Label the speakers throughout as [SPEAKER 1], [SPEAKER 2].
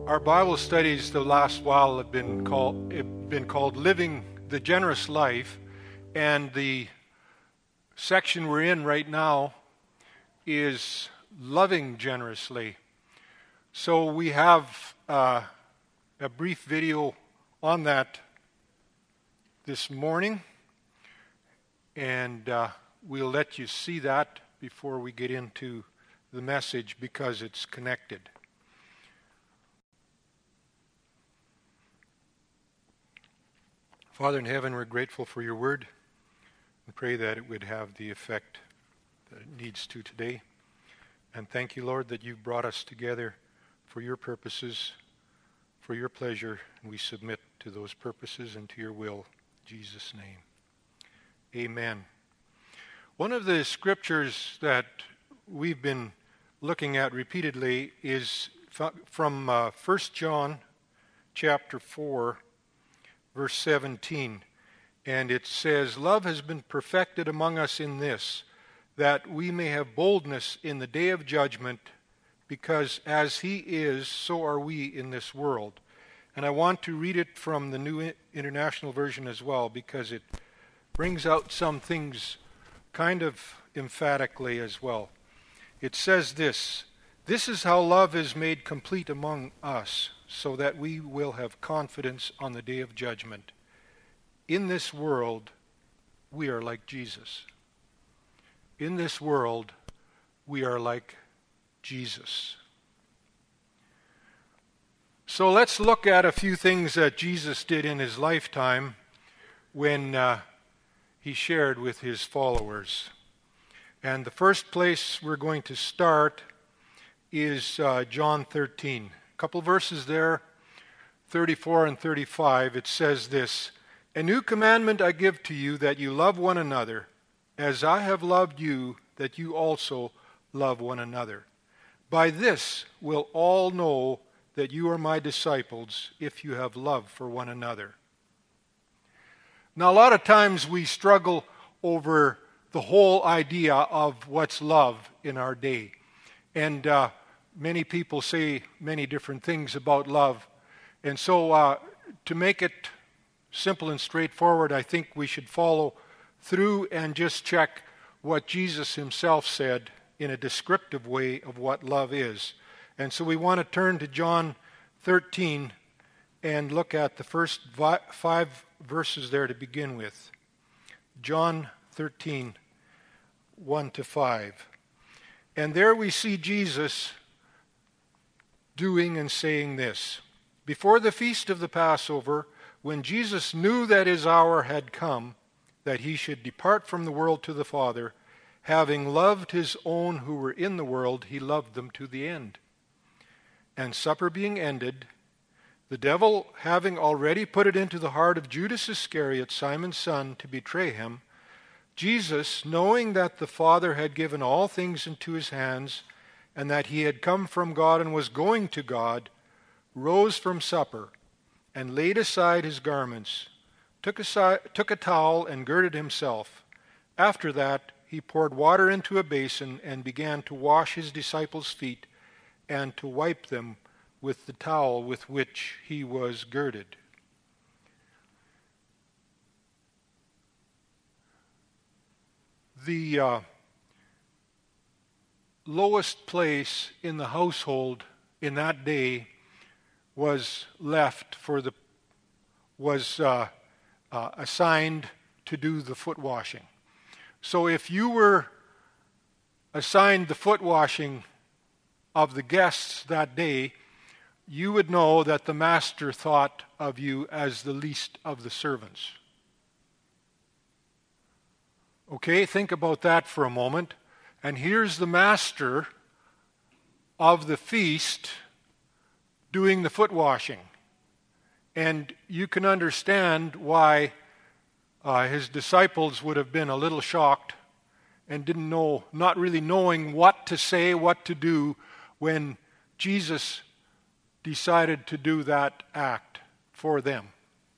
[SPEAKER 1] Our Bible studies the last while have been called Living the Generous Life, and the section we're in right now is Loving Generously. So we have a brief video on that this morning, and we'll let you see that before we get into the message because it's connected. Father in heaven, we're grateful for your word and pray that it would have the effect that it needs to today. And thank you, Lord, that you've brought us together for your purposes, for your pleasure, and we submit to those purposes and to your will. In Jesus' name. Amen. One of the scriptures that we've been looking at repeatedly is from 1 John chapter 4, verse 17, and it says, "Love has been perfected among us in this, that we may have boldness in the day of judgment, because as he is, so are we in this world." And I want to read it from the New International Version as well, because it brings out some things kind of emphatically as well. It says this: "This is how love is made complete among us, so that we will have confidence on the day of judgment. In this world, we are like Jesus." In this world, we are like Jesus. So let's look at a few things that Jesus did in his lifetime when he shared with his followers. And the first place we're going to start is John 13. A couple verses there, 34 and 35. It says this: "A new commandment I give to you, that you love one another, as I have loved you, that you also love one another. By this will all know that you are my disciples, if you have love for one another." Now, a lot of times we struggle over the whole idea of what's love in our day. And many people say many different things about love. And so to make it simple and straightforward, I think we should follow through and just check what Jesus himself said in a descriptive way of what love is. And so we want to turn to John 13 and look at the first 5 verses there to begin with. John 13, 1 to 5. And there we see Jesus doing and saying this: "Before the feast of the Passover, when Jesus knew that his hour had come, that he should depart from the world to the Father, having loved his own who were in the world, he loved them to the end. And supper being ended, the devil having already put it into the heart of Judas Iscariot, Simon's son, to betray him, Jesus, knowing that the Father had given all things into his hands, and that he had come from God and was going to God, rose from supper, and laid aside his garments, took a towel and girded himself. After that, he poured water into a basin and began to wash his disciples' feet and to wipe them with the towel with which he was girded." The lowest place in the household in that day was assigned to do the foot washing. So if you were assigned the foot washing of the guests that day, you would know that the master thought of you as the least of the servants. Okay, think about that for a moment. And here's the master of the feast doing the foot washing. And you can understand why his disciples would have been a little shocked and didn't know, not really knowing what to say, what to do, when Jesus decided to do that act for them.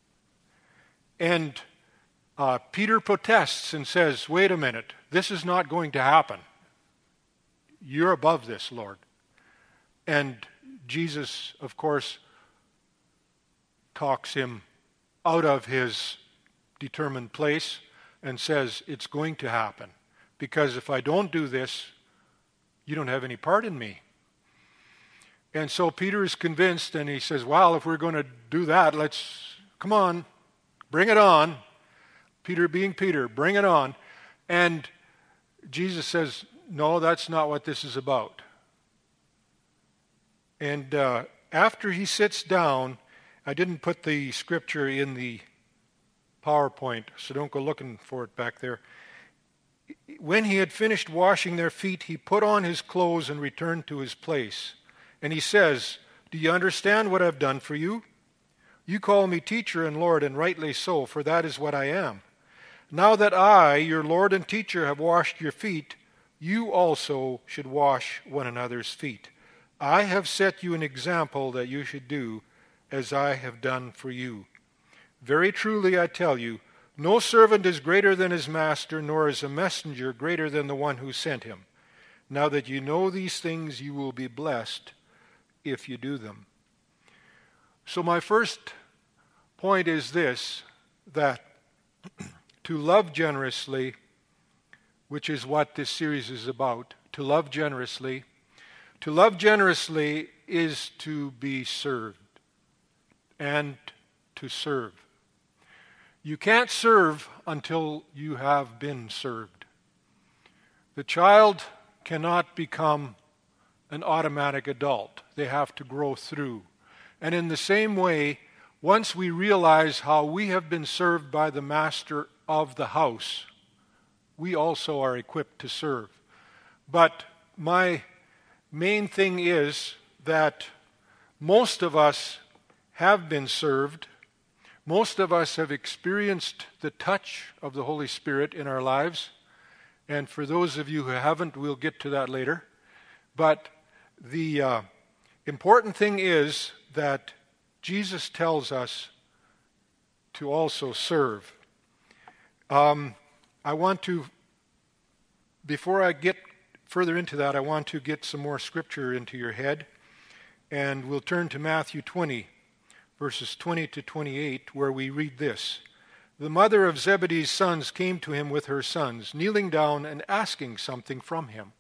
[SPEAKER 1] And Peter protests and says, "Wait a minute, this is not going to happen. You're above this, Lord." And Jesus, of course, talks him out of his determined place and says, it's going to happen. Because if I don't do this, you don't have any part in me. And so Peter is convinced, and he says, well, if we're going to do that, come on, bring it on. Peter being Peter, bring it on. And Jesus says, no, that's not what this is about. And after he sits down, I didn't put the scripture in the PowerPoint, so don't go looking for it back there. When he had finished washing their feet, he put on his clothes and returned to his place. And he says, do you understand what I've done for you? You call me teacher and Lord, and rightly so, for that is what I am. Now that I, your Lord and teacher, have washed your feet, you also should wash one another's feet. I have set you an example that you should do as I have done for you. Very truly I tell you, no servant is greater than his master, nor is a messenger greater than the one who sent him. Now that you know these things, you will be blessed if you do them. So my first point is this, that to love generously, which is what this series is about, to love generously is to be served and to serve. You can't serve until you have been served. The child cannot become an automatic adult. They have to grow through. And in the same way, once we realize how we have been served by the master of the house, we also are equipped to serve. But my main thing is that most of us have been served. Most of us have experienced the touch of the Holy Spirit in our lives. And for those of you who haven't, we'll get to that later. But the important thing is that Jesus tells us to also serve. I want to, before I get further into that, I want to get some more scripture into your head. And we'll turn to Matthew 20, verses 20 to 28, where we read this. The mother of Zebedee's sons came to him with her sons, kneeling down and asking something from him.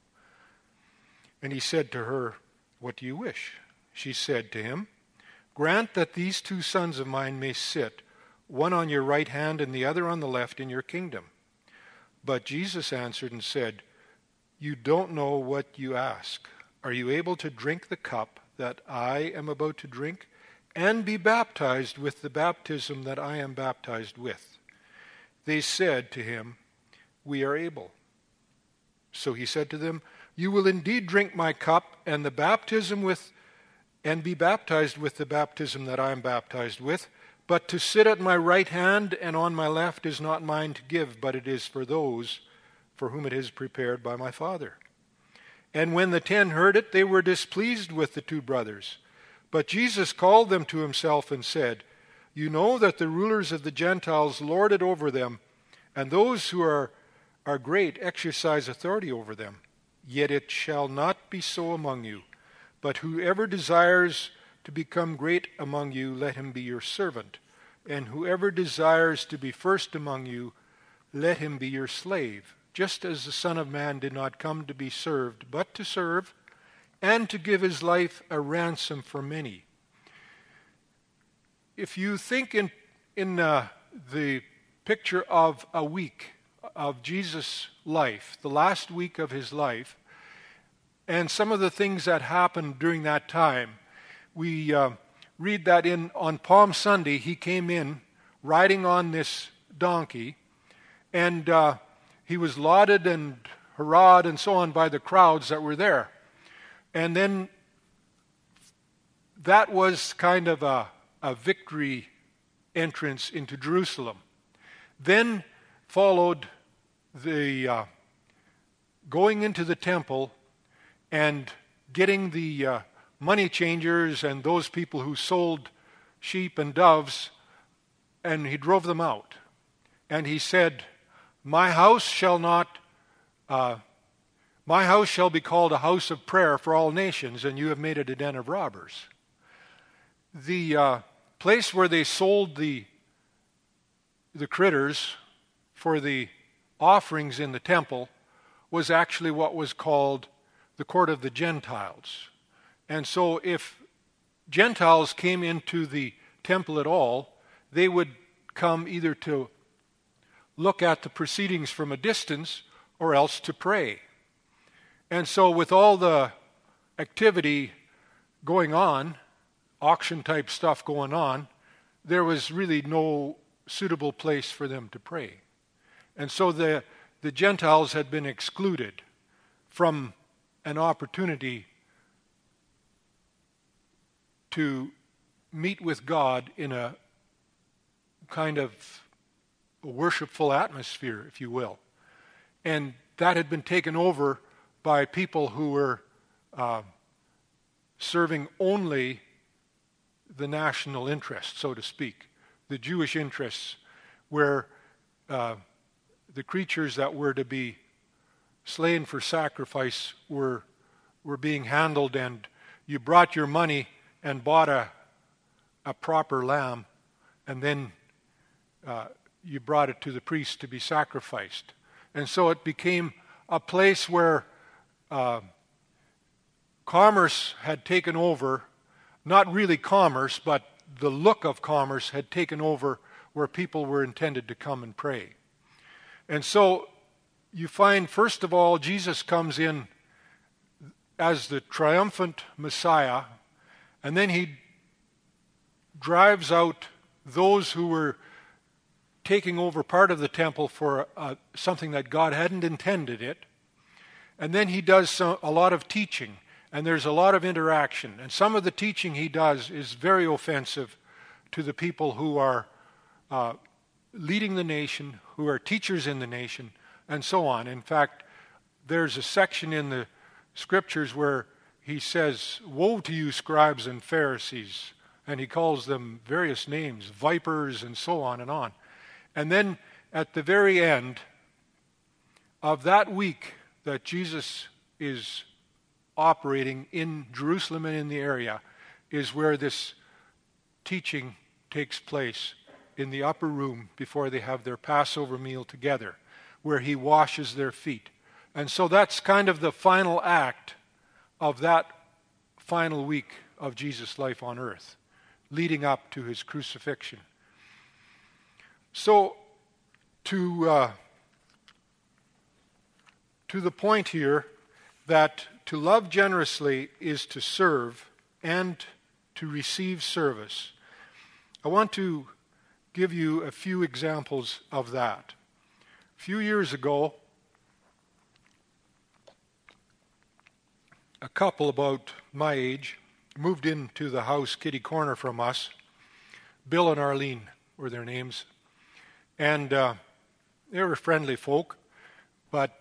[SPEAKER 1] And he said to her, what do you wish? She said to him, grant that these 2 sons of mine may sit, one on your right hand and the other on the left in your kingdom. But Jesus answered and said, you don't know what you ask. Are you able to drink the cup that I am about to drink, and be baptized with the baptism that I am baptized with? They said to him, we are able. So he said to them, you will indeed drink my cup and be baptized with the baptism that I am baptized with, but to sit at my right hand and on my left is not mine to give, but it is for those for whom it is prepared by my Father. And when the 10 heard it, they were displeased with the 2 brothers. But Jesus called them to himself and said, you know that the rulers of the Gentiles lord it over them, and those who are great exercise authority over them. Yet it shall not be so among you. But whoever desires to become great among you, let him be your servant. And whoever desires to be first among you, let him be your slave. Just as the Son of Man did not come to be served, but to serve, and to give his life a ransom for many. If you think in the picture of a week of Jesus' life, the last week of his life, and some of the things that happened during that time, we read that on Palm Sunday, he came in riding on this donkey, and he was lauded and hurrahed and so on by the crowds that were there. And then that was kind of a victory entrance into Jerusalem. Then followed the going into the temple and getting the money changers and those people who sold sheep and doves, and he drove them out. And he said, my My house shall be called a house of prayer for all nations, and you have made it a den of robbers. The place where they sold the critters for the offerings in the temple was actually what was called the court of the Gentiles. And so if Gentiles came into the temple at all, they would come either to look at the proceedings from a distance or else to pray. And so with all the activity going on, auction type stuff going on, there was really no suitable place for them to pray. And so the Gentiles had been excluded from an opportunity to meet with God in a kind of a worshipful atmosphere, if you will. And that had been taken over by people who were serving only the national interest, so to speak, the Jewish interests, where the creatures that were to be slain for sacrifice were being handled, and you brought your money and bought a proper lamb, and then you brought it to the priest to be sacrificed. And so it became a place where commerce had taken over, not really commerce, but the look of commerce had taken over where people were intended to come and pray. And so you find, first of all, Jesus comes in as the triumphant Messiah, and then he drives out those who were taking over part of the temple for something that God hadn't intended it. And then he does a lot of teaching, and there's a lot of interaction. And some of the teaching he does is very offensive to the people who are leading the nation, who are teachers in the nation, and so on. In fact, there's a section in the scriptures where he says, "Woe to you, scribes and Pharisees," and he calls them various names, vipers, and so on and on. And then at the very end of that week that Jesus is operating in Jerusalem and in the area is where this teaching takes place in the upper room before they have their Passover meal together, where he washes their feet. And so that's kind of the final act of that final week of Jesus' life on earth, leading up to his crucifixion. So to the point here that to love generously is to serve and to receive service, I want to give you a few examples of that. A few years ago, a couple about my age moved into the house kitty corner from us. Bill and Arlene were their names. And they were friendly folk, but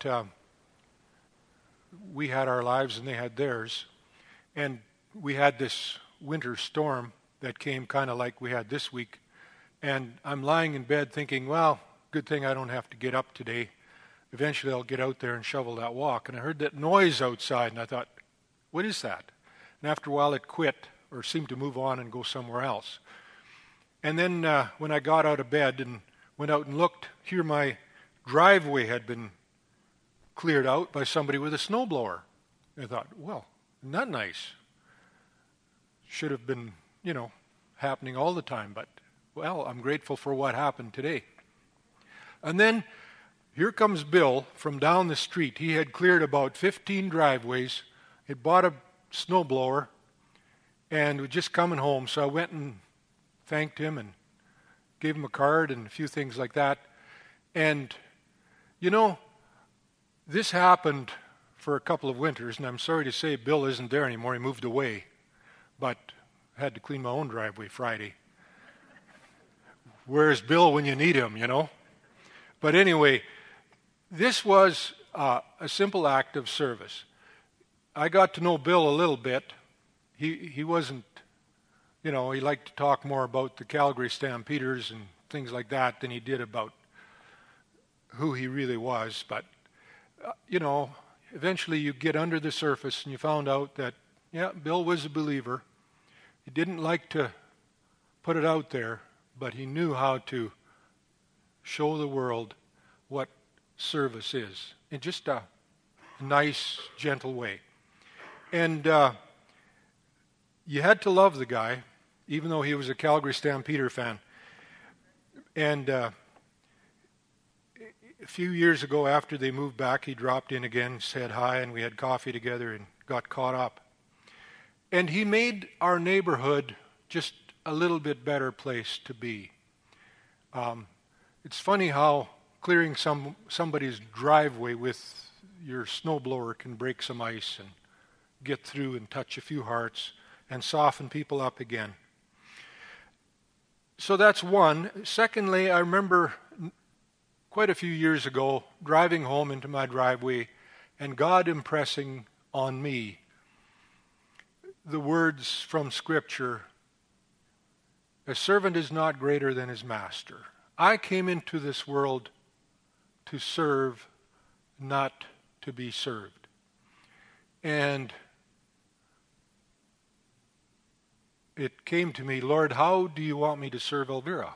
[SPEAKER 1] we had our lives and they had theirs. And we had this winter storm that came kind of like we had this week. And I'm lying in bed thinking, well, good thing I don't have to get up today. Eventually I'll get out there and shovel that walk. And I heard that noise outside, and I thought, what is that? And after a while it quit or seemed to move on and go somewhere else. And then when I got out of bed and went out and looked, here my driveway had been cleared out by somebody with a snowblower. I thought, well, isn't that nice? Should have been, happening all the time, but, well, I'm grateful for what happened today. And then here comes Bill from down the street. He had cleared about 15 driveways. He'd bought a snowblower and was just coming home, so I went and thanked him and gave him a card and a few things like that. And, this happened for a couple of winters, and I'm sorry to say Bill isn't there anymore. He moved away, but I had to clean my own driveway Friday. Where's Bill when you need him, But anyway, this was a simple act of service. I got to know Bill a little bit. He wasn't, he liked to talk more about the Calgary Stampeders and things like that than he did about who he really was. But, eventually you get under the surface and you found out that, yeah, Bill was a believer. He didn't like to put it out there, but he knew how to show the world what service is in just a nice, gentle way. And you had to love the guy, even though he was a Calgary Stampeder fan. And a few years ago, after they moved back, he dropped in again, said hi, and we had coffee together and got caught up. And he made our neighborhood just a little bit better place to be. It's funny how clearing somebody's driveway with your snowblower can break some ice and get through and touch a few hearts and soften people up again. So that's one. Secondly, I remember quite a few years ago driving home into my driveway and God impressing on me the words from Scripture, "A servant is not greater than his master." I came into this world to serve, not to be served. And it came to me, Lord, how do you want me to serve Elvira?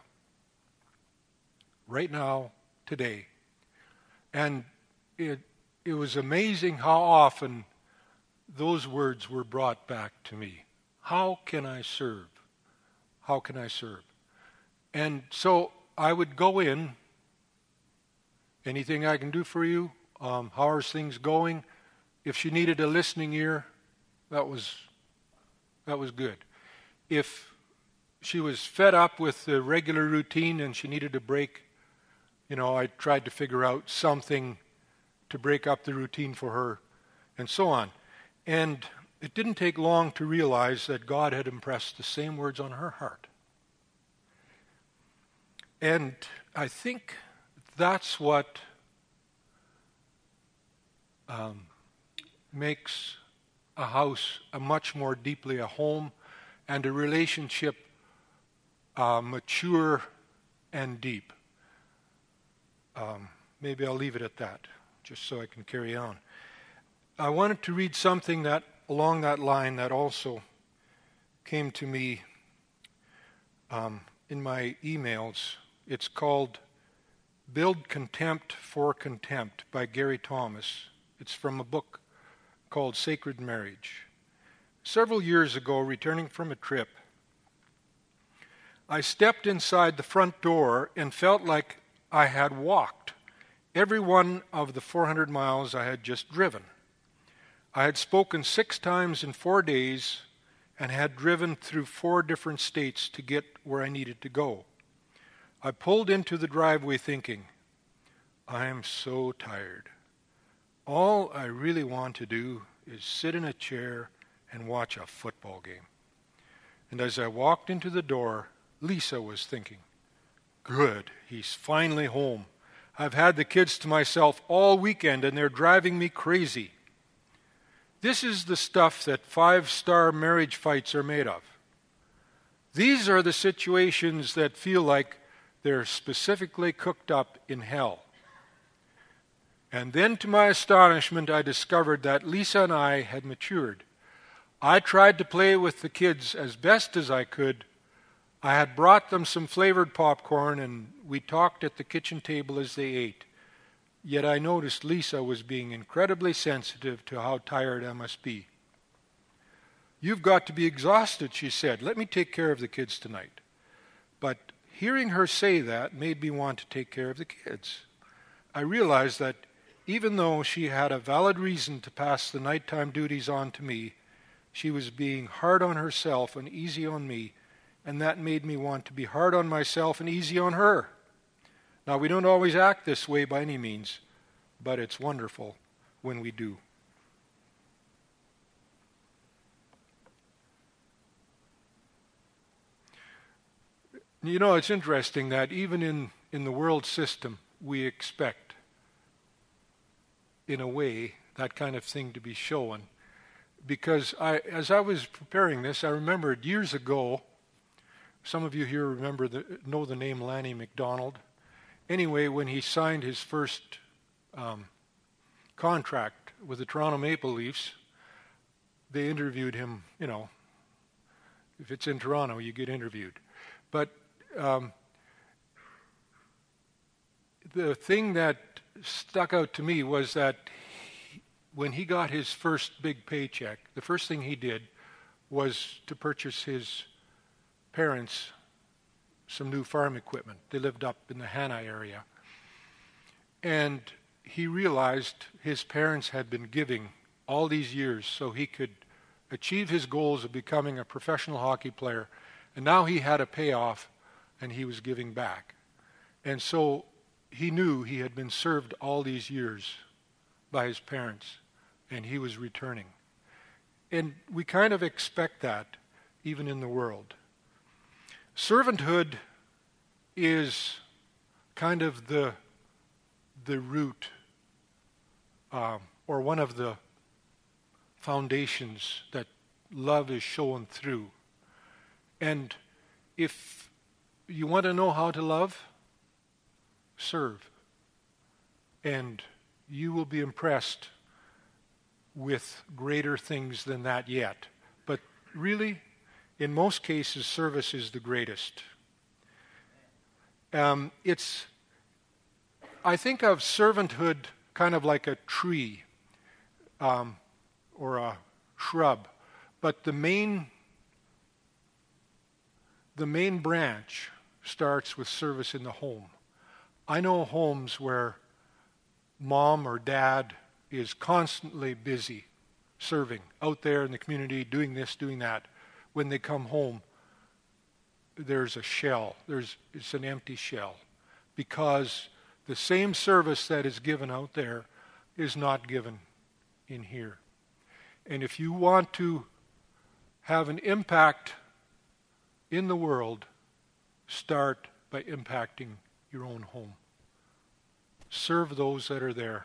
[SPEAKER 1] Right now, today. And it was amazing how often those words were brought back to me. How can I serve? How can I serve? And so I would go in, anything I can do for you? How are things going? If she needed a listening ear, that was good. If she was fed up with the regular routine and she needed a break, I tried to figure out something to break up the routine for her, and so on. And it didn't take long to realize that God had impressed the same words on her heart. And I think that's what makes a house a much more deeply a home, and a relationship mature and deep. Maybe I'll leave it at that, just so I can carry on. I wanted to read something that along that line that also came to me in my emails. It's called Build Contempt for Contempt by Gary Thomas. It's from a book called Sacred Marriage. Several years ago, returning from a trip, I stepped inside the front door and felt like I had walked every one of the 400 miles I had just driven. I had spoken 6 times in 4 days and had driven through 4 different states to get where I needed to go. I pulled into the driveway thinking, I am so tired. All I really want to do is sit in a chair and watch a football game. And as I walked into the door, Lisa was thinking, good, he's finally home. I've had the kids to myself all weekend and they're driving me crazy. This is the stuff that 5-star marriage fights are made of. These are the situations that feel like they're specifically cooked up in hell. And then to my astonishment, I discovered that Lisa and I had matured. I tried to play with the kids as best as I could. I had brought them some flavored popcorn and we talked at the kitchen table as they ate. Yet I noticed Lisa was being incredibly sensitive to how tired I must be. You've got to be exhausted, she said. Let me take care of the kids tonight. But hearing her say that made me want to take care of the kids. I realized that even though she had a valid reason to pass the nighttime duties on to me, she was being hard on herself and easy on me, and that made me want to be hard on myself and easy on her. Now, we don't always act this way by any means, but it's wonderful when we do. You know, it's interesting that even in the world system, we expect, in a way, that kind of thing to be shown. Because as I was preparing this, I remembered years ago, some of you here know the name Lanny McDonald. Anyway, when he signed his first contract with the Toronto Maple Leafs, they interviewed him, if it's in Toronto, you get interviewed. But the thing that stuck out to me was that when he got his first big paycheck, the first thing he did was to purchase his parents some new farm equipment. They lived up in the Hanna area. And he realized his parents had been giving all these years so he could achieve his goals of becoming a professional hockey player. And now he had a payoff, and he was giving back. And so he knew he had been served all these years by his parents, and he was returning. And we kind of expect that even in the world. Servanthood is kind of the root or one of the foundations that love is shown through. And if you want to know how to love, serve. And you will be impressed with greater things than that yet. But really, in most cases, service is the greatest. I think of servanthood kind of like a tree or a shrub, but the main branch starts with service in the home. I know homes where mom or dad is constantly busy serving out there in the community, doing this, doing that. When they come home, there's a shell. It's an empty shell because the same service that is given out there is not given in here. And if you want to have an impact in the world, start by impacting your own home. Serve those that are there,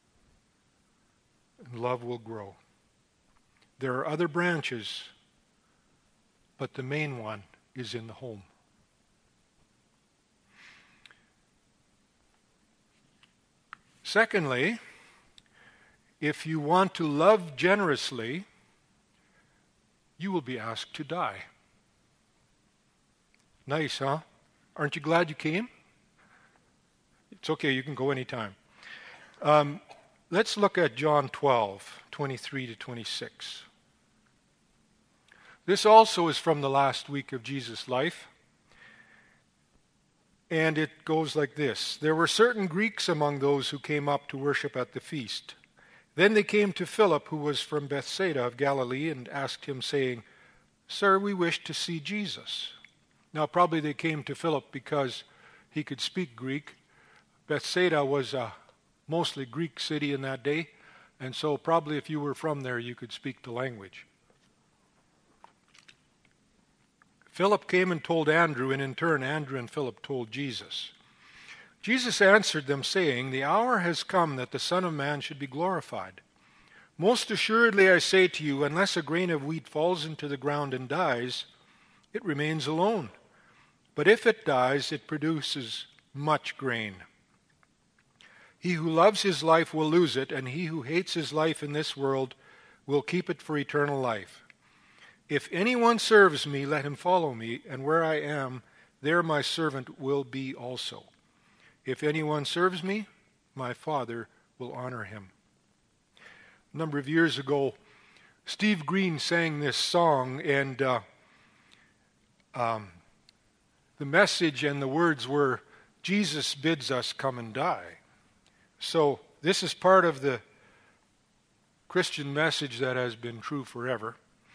[SPEAKER 1] and love will grow. There are other branches, but the main one is in the home. Secondly, if you want to love generously, you will be asked to die. Nice, huh? Aren't you glad you came? It's okay, you can go anytime. Let's look at John 12, 23 to 26. This also is from the last week of Jesus' life. And it goes like this. There were certain Greeks among those who came up to worship at the feast. Then they came to Philip, who was from Bethsaida of Galilee, and asked him, saying, Sir, we wish to see Jesus. Now, probably they came to Philip because he could speak Greek. Bethsaida was a mostly Greek city in that day, and so probably if you were from there, you could speak the language. Philip came and told Andrew, and in turn Andrew and Philip told Jesus. Jesus answered them, saying, The hour has come that the Son of Man should be glorified. Most assuredly I say to you, unless a grain of wheat falls into the ground and dies, it remains alone. But if it dies, it produces much grain. He who loves his life will lose it, and he who hates his life in this world will keep it for eternal life. If anyone serves me, let him follow me, and where I am, there my servant will be also. If anyone serves me, my Father will honor him. A number of years ago, Steve Green sang this song, and the message and the words were, Jesus bids us come and die. So this is part of the Christian message that has been true forever.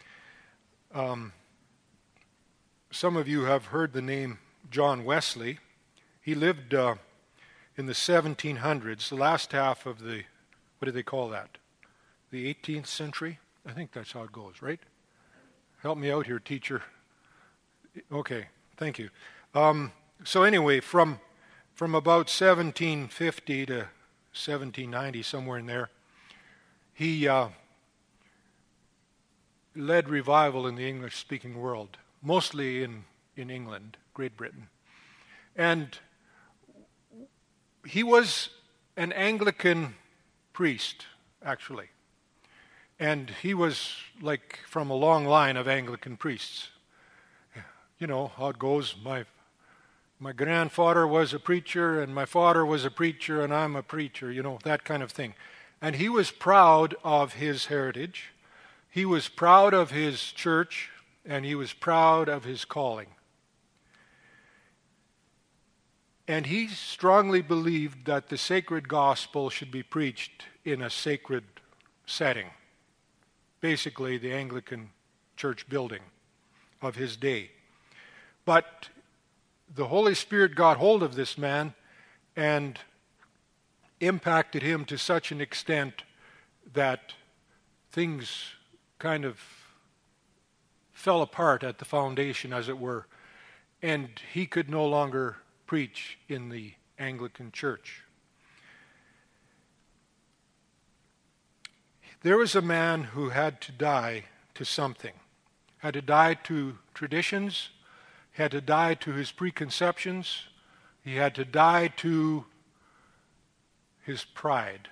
[SPEAKER 1] Some of you have heard the name John Wesley. He lived in the 1700s, the last half of the, what do they call that? The 18th century? I think that's how it goes, right? Help me out here, teacher. Okay, thank you. So anyway, from about 1750 to 1790, somewhere in there, he led revival in the English-speaking world, mostly in England, Great Britain. And he was an Anglican priest, actually. And he was like from a long line of Anglican priests. You know how it goes. My grandfather was a preacher, and my father was a preacher, and I'm a preacher, you know, that kind of thing. And he was proud of his heritage. He was proud of his church, and he was proud of his calling. And he strongly believed that the sacred gospel should be preached in a sacred setting. Basically, the Anglican church building of his day. But the Holy Spirit got hold of this man and impacted him to such an extent that things kind of fell apart at the foundation, as it were, and he could no longer preach in the Anglican church. There was a man who had to die to something, had to die to traditions, had to die to his preconceptions, he had to die to his pride.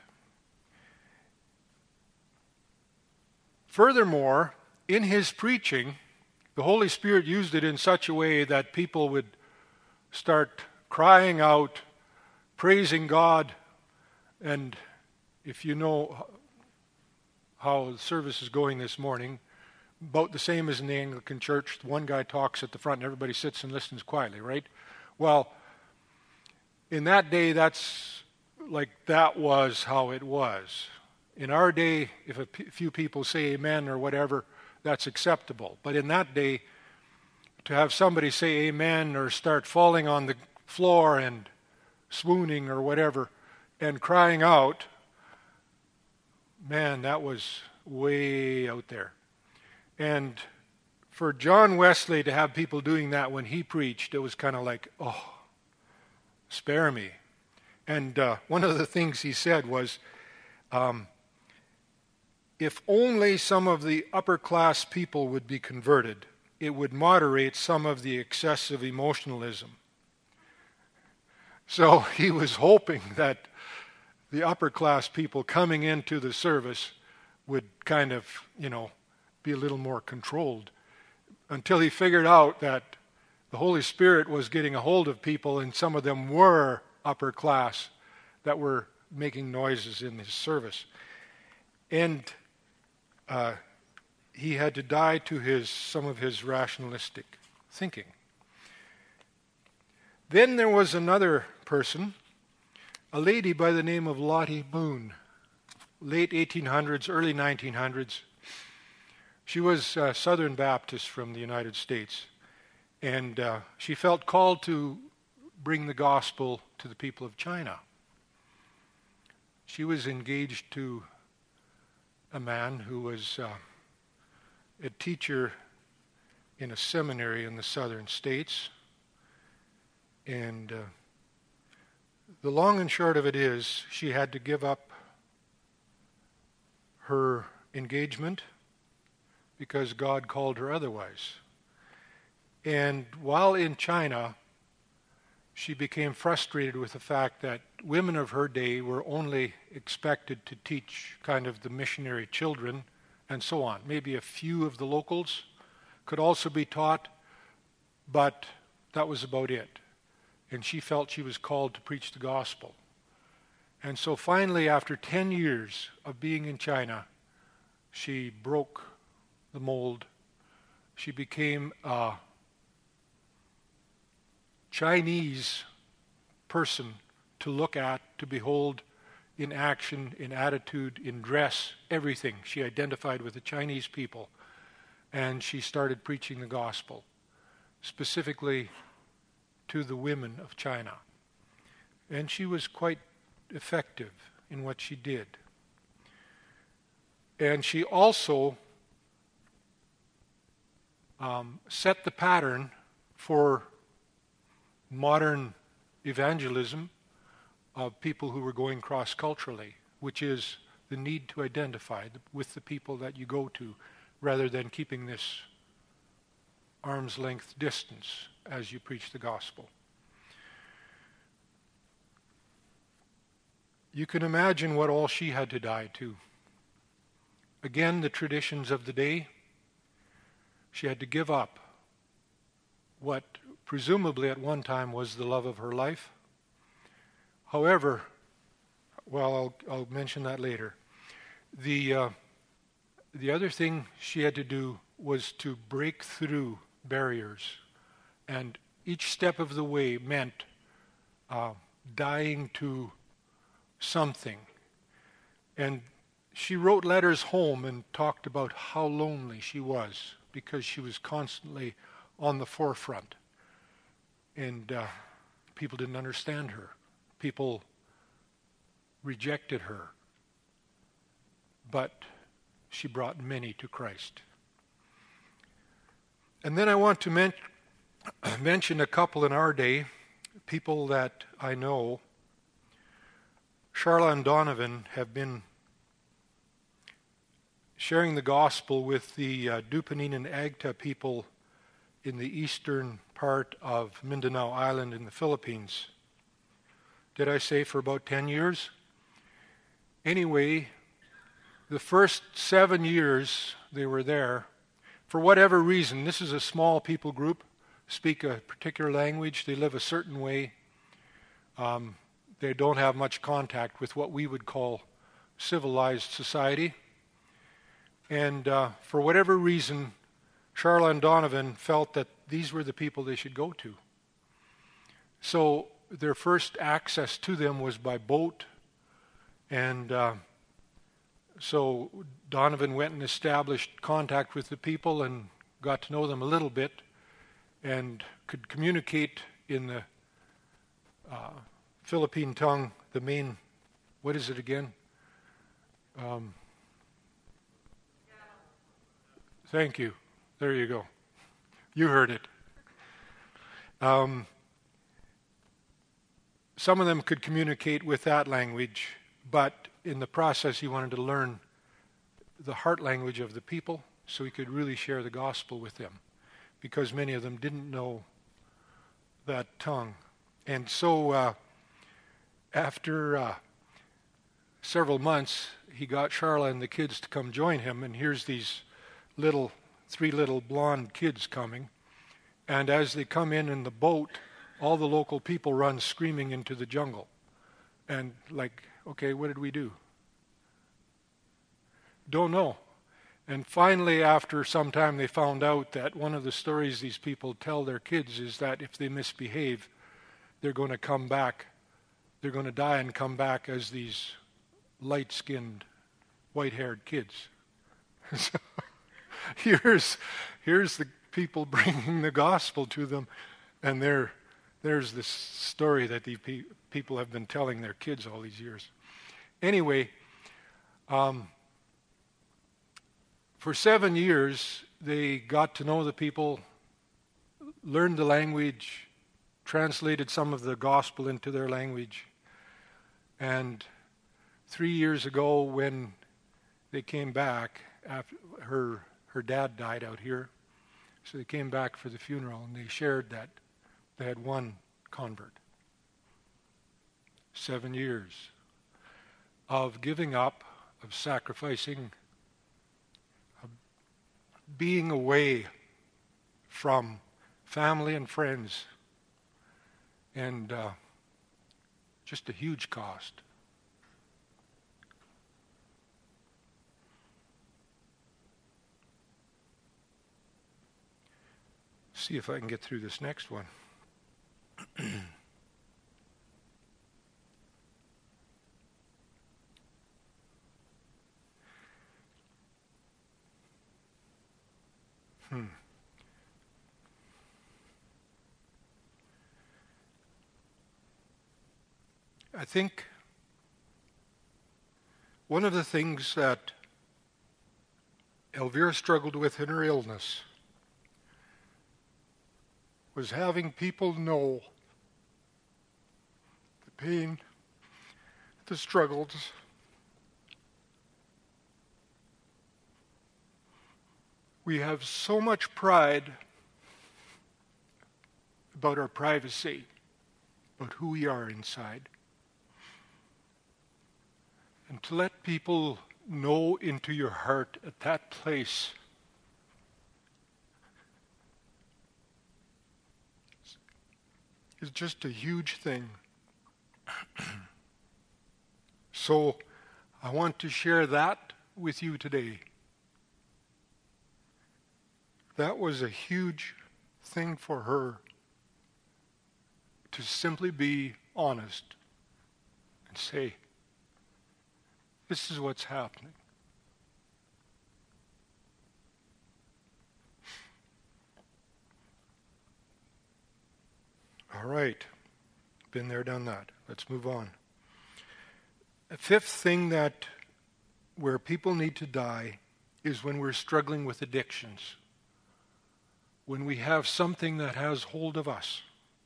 [SPEAKER 1] Furthermore, in his preaching, the Holy Spirit used it in such a way that people would start crying out, praising God. And if you know how the service is going this morning, about the same as in the Anglican church. One guy talks at the front and everybody sits and listens quietly, right? Well, in that day, that was how it was. In our day, if a few people say amen or whatever, that's acceptable. But in that day, to have somebody say amen or start falling on the floor and swooning or whatever and crying out, man, that was way out there. And for John Wesley to have people doing that when he preached, it was kind of like, oh, spare me. And one of the things he said was, if only some of the upper class people would be converted, it would moderate some of the excessive emotionalism. So he was hoping that the upper class people coming into the service would kind of, be a little more controlled, until he figured out that the Holy Spirit was getting a hold of people, and some of them were upper class that were making noises in his service. And he had to die to some of his rationalistic thinking. Then there was another person, a lady by the name of Lottie Moon, late 1800s, early 1900s. She was a Southern Baptist from the United States, and she felt called to bring the gospel to the people of China. She was engaged to a man who was a teacher in a seminary in the southern states, and the long and short of it is she had to give up her engagement because God called her otherwise. And while in China, she became frustrated with the fact that women of her day were only expected to teach kind of the missionary children and so on. Maybe a few of the locals could also be taught, but that was about it. And she felt she was called to preach the gospel. And so finally, after 10 years of being in China, she broke the mold. She became a Chinese person to look at, to behold in action, in attitude, in dress, everything. She identified with the Chinese people, and she started preaching the gospel, specifically to the women of China. And she was quite effective in what she did. And she also set the pattern for modern evangelism of people who were going cross-culturally, which is the need to identify with the people that you go to rather than keeping this arm's length distance as you preach the gospel. You can imagine what all she had to die to again, the traditions of the day. She had to give up what presumably at one time was the love of her life. However, well, I'll mention that later. The other thing she had to do was to break through barriers, and each step of the way meant dying to something. And she wrote letters home and talked about how lonely she was because she was constantly on the forefront. And people didn't understand her. People rejected her. But she brought many to Christ. And then I want to mention a couple in our day, people that I know. Charla and Donovan have been sharing the gospel with the Dupanin and Agta people in the eastern part of Mindanao Island in the Philippines. Did I say for about 10 years? Anyway, the first 7 years they were there, for whatever reason, this is a small people group, speak a particular language, they live a certain way. They don't have much contact with what we would call civilized society. And for whatever reason, Charla and Donovan felt that these were the people they should go to. So their first access to them was by boat. And so Donovan went and established contact with the people and got to know them a little bit and could communicate in the Philippine tongue, the main, what is it again? Thank you. There you go. You heard it. Some of them could communicate with that language, but in the process he wanted to learn the heart language of the people so he could really share the gospel with them, because many of them didn't know that tongue. And so after several months, he got Charla and the kids to come join him, and here's these three little blonde kids coming. And as they come in the boat, all the local people run screaming into the jungle. And like, okay, what did we do? Don't know. And finally, after some time, they found out that one of the stories these people tell their kids is that if they misbehave, they're going to come back. They're going to die and come back as these light-skinned, white-haired kids. So here's the people bringing the gospel to them, and there's this story that these people have been telling their kids all these years. Anyway, for 7 years, they got to know the people, learned the language, translated some of the gospel into their language. And 3 years ago, when they came back, after her dad died out here, so they came back for the funeral, and they shared that they had one convert. 7 years of giving up, of sacrificing, of being away from family and friends, and just a huge cost. See if I can get through this next one. I think one of the things that Elvira struggled with in her illness was having people know the pain, the struggles. We have so much pride about our privacy, about who we are inside. And to let people know into your heart at that place is just a huge thing. So I want to share that with you today. That was a huge thing for her, to simply be honest and say, this is what's happening. All right. Been there, done that. Let's move on. A fifth thing where people need to die is when we're struggling with addictions. When we have something that has hold of us.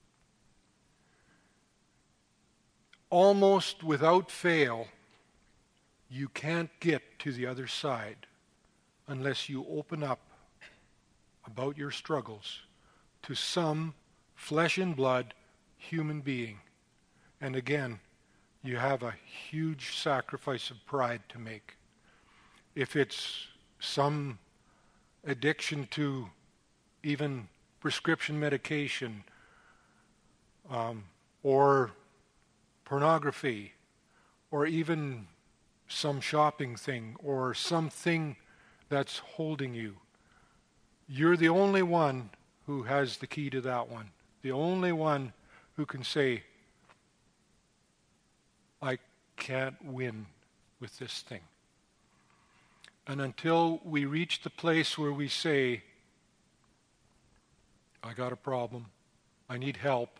[SPEAKER 1] Almost without fail, you can't get to the other side unless you open up about your struggles to some flesh and blood human being. And again, you have a huge sacrifice of pride to make. If it's some addiction to even prescription medication, or pornography, or even some shopping thing, or something that's holding you, you're the only one who has the key to that one. The only one who can say, I can't win with this thing. And until we reach the place where we say, I got a problem, I need help,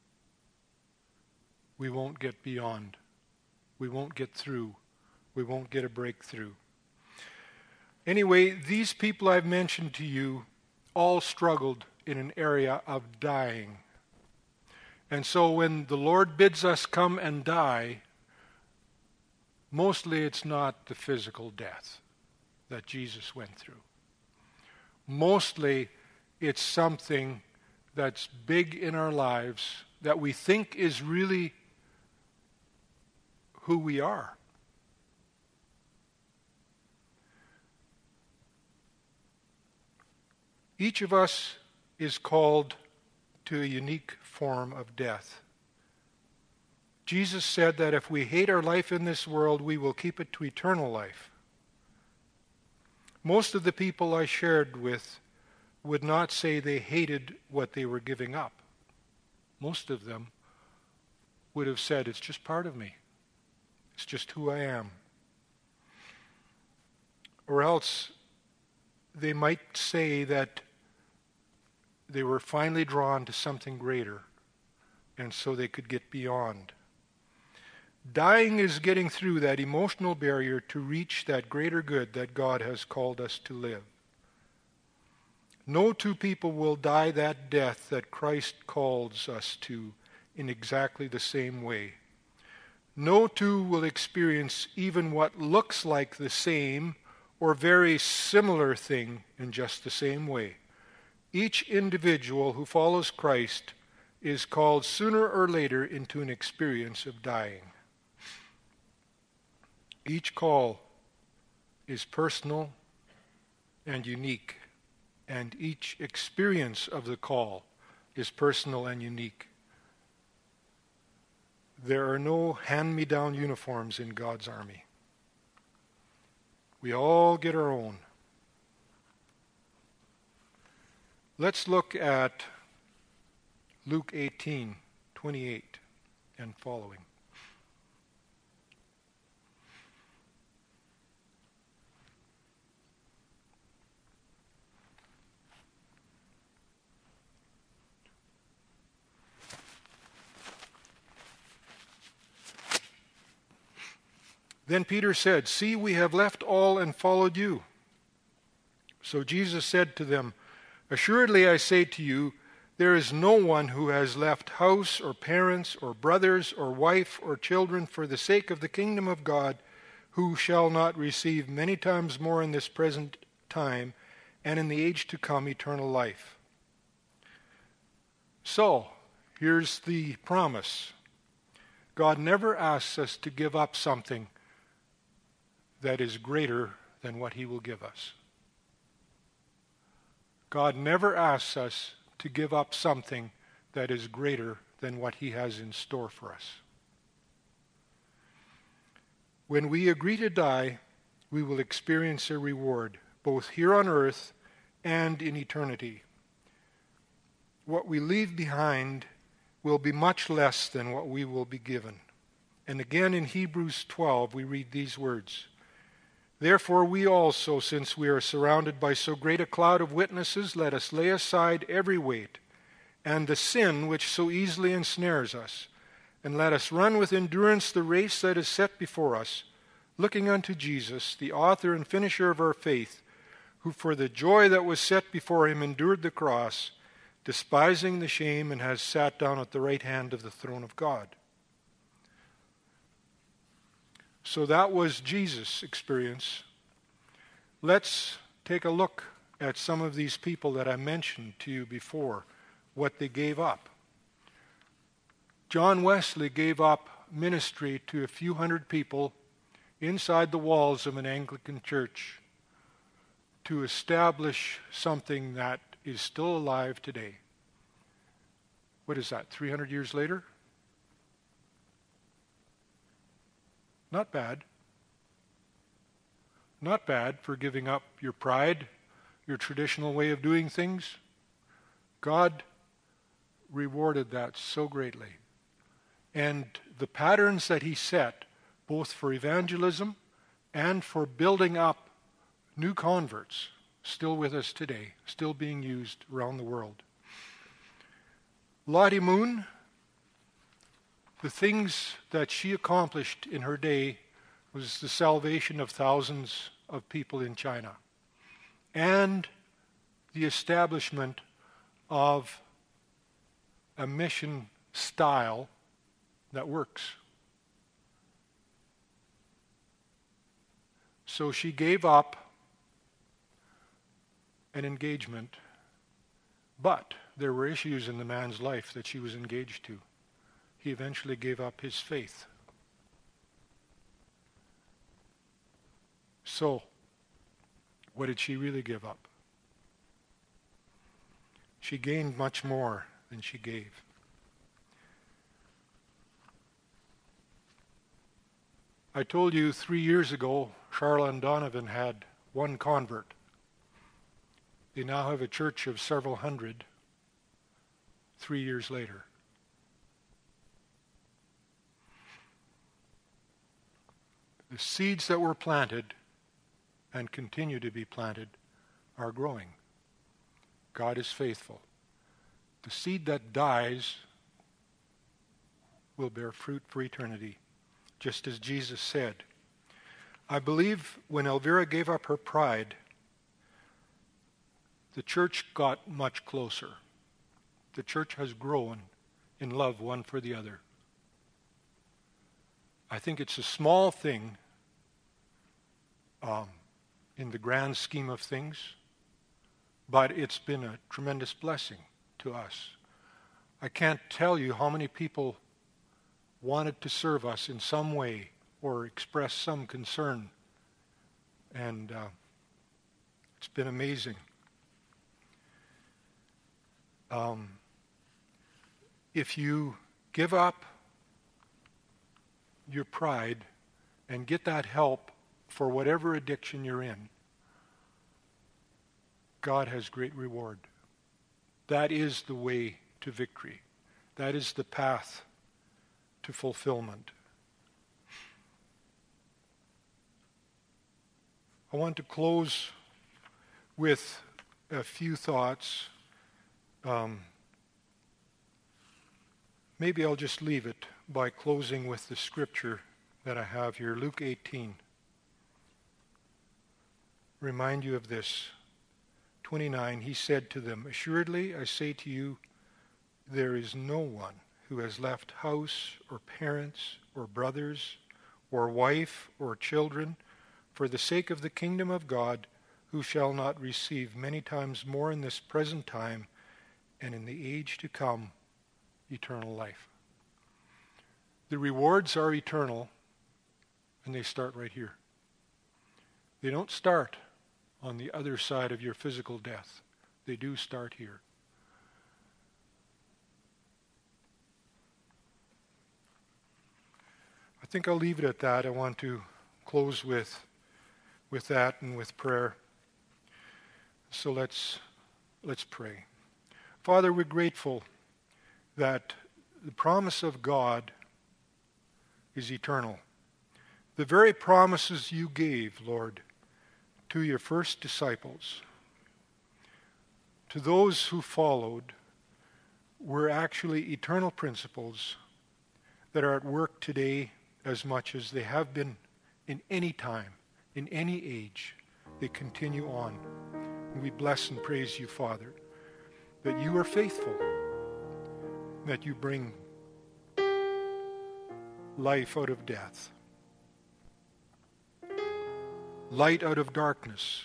[SPEAKER 1] we won't get beyond. We won't get through. We won't get a breakthrough. Anyway, these people I've mentioned to you all struggled in an area of dying. And so when the Lord bids us come and die, mostly it's not the physical death that Jesus went through. Mostly it's something that's big in our lives that we think is really who we are. Each of us is called to a unique form of death. Jesus said that if we hate our life in this world, we will keep it to eternal life. Most of the people I shared with would not say they hated what they were giving up. Most of them would have said, it's just part of me. It's just who I am. Or else they might say that they were finally drawn to something greater, and so they could get beyond. Dying is getting through that emotional barrier to reach that greater good that God has called us to live. No two people will die that death that Christ calls us to in exactly the same way. No two will experience even what looks like the same or very similar thing in just the same way. Each individual who follows Christ is called sooner or later into an experience of dying. Each call is personal and unique, and each experience of the call is personal and unique. There are no hand-me-down uniforms in God's army. We all get our own. Let's look at Luke 18:28 and following. Then Peter said, "See, we have left all and followed you." So Jesus said to them, "Assuredly I say to you, there is no one who has left house or parents or brothers or wife or children for the sake of the kingdom of God who shall not receive many times more in this present time and in the age to come eternal life." So, here's the promise. God never asks us to give up something that is greater than what he will give us. God never asks us to give up something that is greater than what he has in store for us. When we agree to die, we will experience a reward, both here on earth and in eternity. What we leave behind will be much less than what we will be given. And again in Hebrews 12 we read these words, "Therefore we also, since we are surrounded by so great a cloud of witnesses, let us lay aside every weight and the sin which so easily ensnares us, and let us run with endurance the race that is set before us, looking unto Jesus, the author and finisher of our faith, who for the joy that was set before him endured the cross, despising the shame, and has sat down at the right hand of the throne of God." So that was Jesus' experience. Let's take a look at some of these people that I mentioned to you before, what they gave up. John Wesley gave up ministry to a few hundred people inside the walls of an Anglican church to establish something that is still alive today. What is that, 300 years later? Not bad. Not bad for giving up your pride, your traditional way of doing things. God rewarded that so greatly. And the patterns that he set, both for evangelism and for building up new converts, still with us today, still being used around the world. Lottie Moon, the things that she accomplished in her day was the salvation of thousands of people in China and the establishment of a mission style that works. So she gave up an engagement, but there were issues in the man's life that she was engaged to. He eventually gave up his faith. So, what did she really give up? She gained much more than she gave. I told you 3 years ago, Charla and Donovan had one convert. They now have a church of several hundred 3 years later. The seeds that were planted and continue to be planted are growing. God is faithful. The seed that dies will bear fruit for eternity, just as Jesus said. I believe when Elvira gave up her pride, the church got much closer. The church has grown in love one for the other. I think it's a small thing in the grand scheme of things, but it's been a tremendous blessing to us. I can't tell you how many people wanted to serve us in some way or express some concern, and it's been amazing. If you give up your pride and get that help for whatever addiction you're in, God has great reward. That is the way to victory. That is the path to fulfillment. I want to close with a few thoughts. Maybe I'll just leave it by closing with the scripture that I have here, Luke 18. Remind you of this. 29, he said to them, "Assuredly, I say to you, there is no one who has left house or parents or brothers or wife or children for the sake of the kingdom of God who shall not receive many times more in this present time and in the age to come eternal life." The rewards are eternal, and they start right here. They don't start on the other side of your physical death. They do start here. I think I'll leave it at that. I want to close with that and with prayer. So let's pray. Father, we're grateful that the promise of God is eternal. The very promises you gave, Lord, to your first disciples, to those who followed, were actually eternal principles that are at work today as much as they have been in any time, in any age. They continue on. And we bless and praise you, Father, that you are faithful, that you bring life out of death, light out of darkness.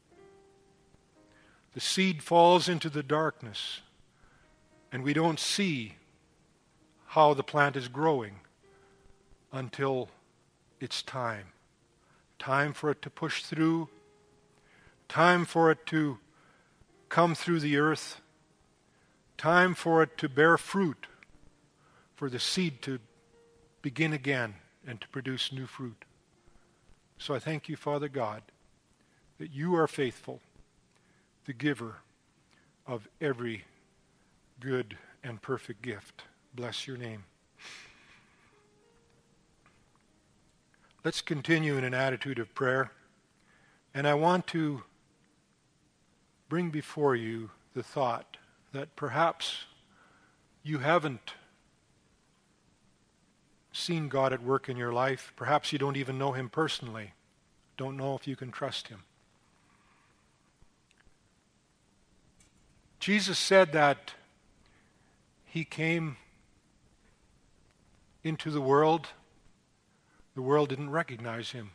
[SPEAKER 1] The seed falls into the darkness, and we don't see how the plant is growing until it's time. Time for it to push through, time for it to come through the earth, time for it to bear fruit, for the seed to begin again and to produce new fruit. So I thank you, Father God, that you are faithful, the giver of every good and perfect gift. Bless your name. Let's continue in an attitude of prayer. And I want to bring before you the thought that perhaps you haven't seen God at work in your life. Perhaps you don't even know him personally. Don't know if you can trust him. Jesus said that he came into the world. The world didn't recognize him.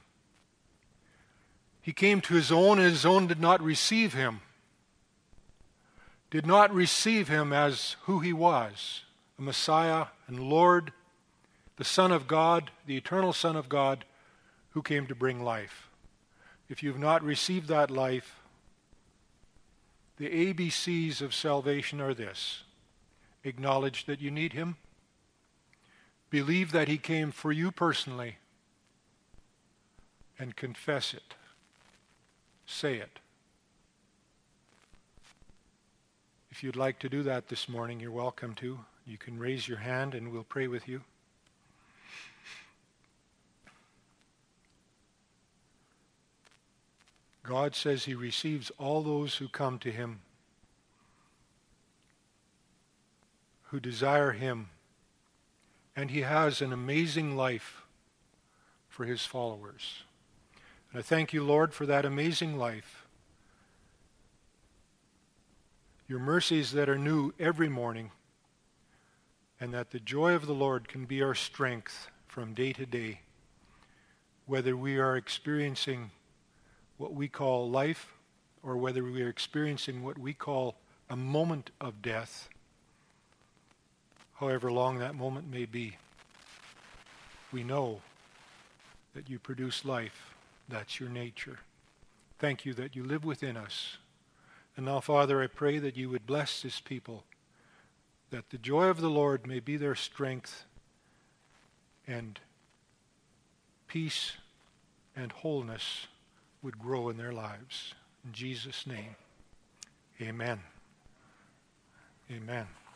[SPEAKER 1] He came to his own, and his own did not receive him. Did not receive him as who he was, a Messiah and Lord, the Son of God, the eternal Son of God, who came to bring life. If you've not received that life, the ABCs of salvation are this: acknowledge that you need him, believe that he came for you personally, and confess it. Say it. If you'd like to do that this morning, you're welcome to. You can raise your hand and we'll pray with you. God says he receives all those who come to him, who desire him, and he has an amazing life for his followers. And I thank you, Lord, for that amazing life. Your mercies that are new every morning, and that the joy of the Lord can be our strength from day to day, whether we are experiencing what we call life, or whether we are experiencing what we call a moment of death, however long that moment may be. We know that you produce life. That's your nature. Thank you that you live within us. And now, Father, I pray that you would bless this people, that the joy of the Lord may be their strength, and peace and wholeness would grow in their lives. In Jesus' name, amen. Amen.